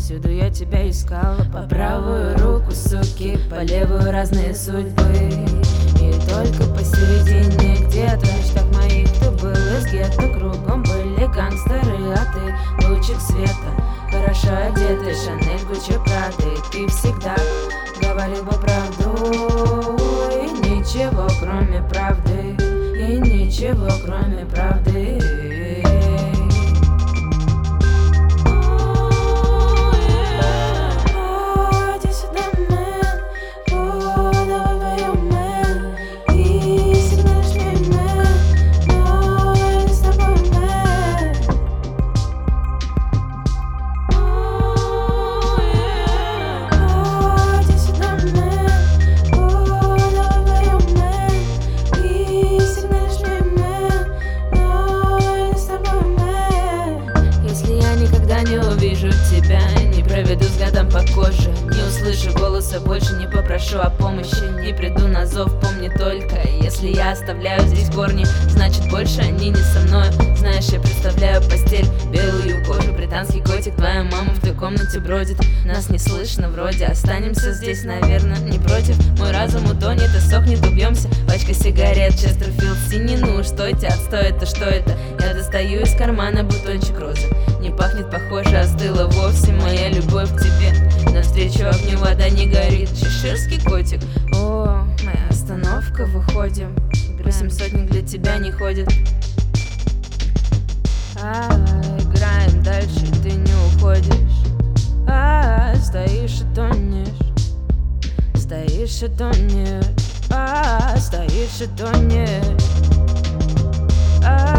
всюду я тебя искала. По правую руку суки, по левую разные судьбы. И только посередине где-то в мечтах моих ты был из гетто. Кругом были гангстеры, а ты лучик света. Хорошо одетый, Шанель, Гуччи, Прада. И ты всегда говорил бы правду. И ничего кроме правды. И ничего кроме правды. Не увижу тебя, не проведу взглядом по коже, не услышу голоса, больше не попрошу о помощи, не приду на зов, помни только, если я оставляю здесь корни, значит больше они не со мной. Знаешь, я представляю постель, белую кожу, британский котик, твоя мама в той комнате бродит, нас не слышно вроде, останемся здесь, наверное, не против. Мой разум утонет и сохнет, убьемся. Пачка сигарет, Честерфилд, синий, ну стойте, отстой, это что это? Я достаю из кармана бутончик розы. Не пахнет, похоже, остыла вовсе моя любовь к тебе. Навстречу огню вода не горит, чеширский котик. О, моя остановка, выходим. 800 для тебя не ходит. Играем дальше, ты не уходишь. Стоишь и тонешь. Стоишь и тонешь. Стоишь и тонешь.